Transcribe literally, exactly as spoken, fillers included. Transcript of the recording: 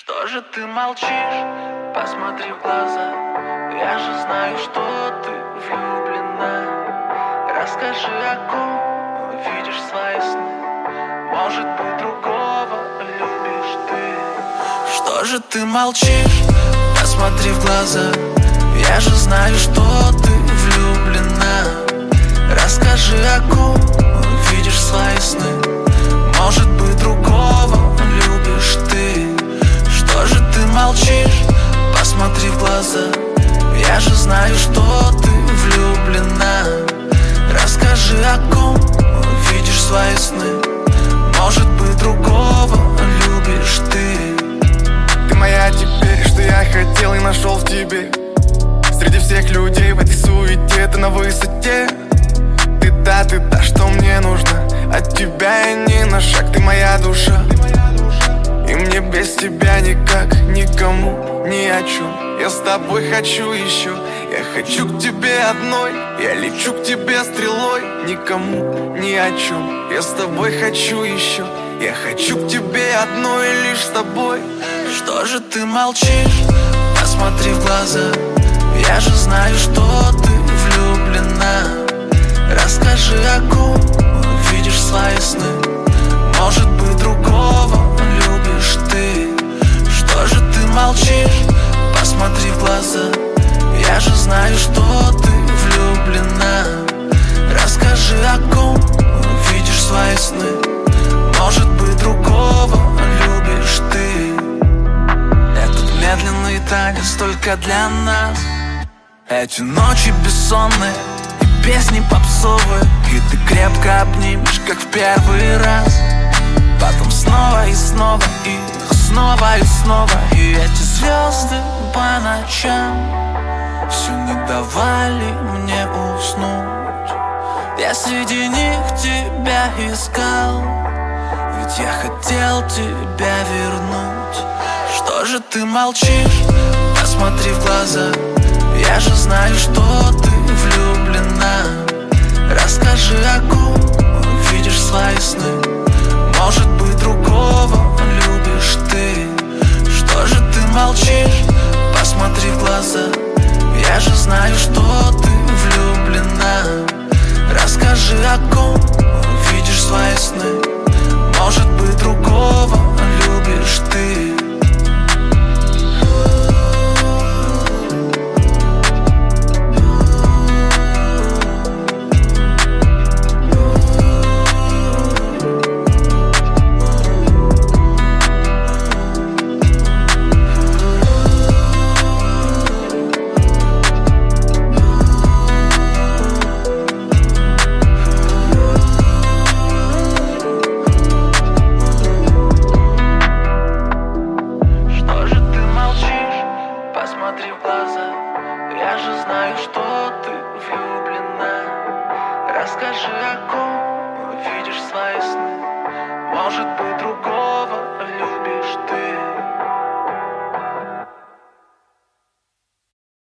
Что же ты молчишь? Посмотри в глаза. Я же знаю, что ты влюблена. Расскажи, о ком видишь свои сны. Может быть, другого любишь ты. Что же ты молчишь? Посмотри в глаза. Я же знаю, что ты влюблена. Расскажи, о ком видишь свои сны. Может быть, другого любишь ты. Что же ты молчишь? Посмотри в глаза. Я же знаю, что ты влюблена. Расскажи, о ком видишь свои сны. Может быть, другого любишь ты. Ты моя теперь, что я хотел и нашел в тебе. Среди всех людей в этой суете ты на высоте. Ты та, ты та, что мне нужно. От тебя я не на шаг, ты моя душа. И мне без тебя никак, никому, ни о чем. Я с тобой хочу еще. Я хочу к тебе одной. Я лечу к тебе стрелой. Никому, ни о чем. Я с тобой хочу еще. Я хочу к тебе одной, лишь с тобой. Что же ты молчишь? Посмотри в глаза. Я же знаю, что ты влюблена. Расскажи, о ком видишь свои сны. Может быть, другого любишь ты. Что же ты молчишь? Посмотри в глаза. Я же знаю, что ты влюблена. Расскажи, о ком видишь свои сны. Может быть, другого любишь ты. Этот медленный танец только для нас. Эти ночи бессонные и песни попсовые. И ты крепко обнимешь, как в первый раз. Потом снова и снова, и снова и снова. И эти звезды по ночам все не давали мне уснуть. Я среди них тебя искал, ведь я хотел тебя вернуть. Что же ты молчишь? Посмотри в глаза. Я же знаю, что ты влюблена. Расскажи, о ком видишь свои сны. Может быть, другого любишь ты. Что же ты молчишь? Посмотри в глаза. Я же знаю, что ты влюблена. Расскажи, о ком видишь свои сны. Может быть, другого любишь ты. Посмотри в глаза. Я же знаю, что ты влюблена. Расскажи, о ком видишь свои сны.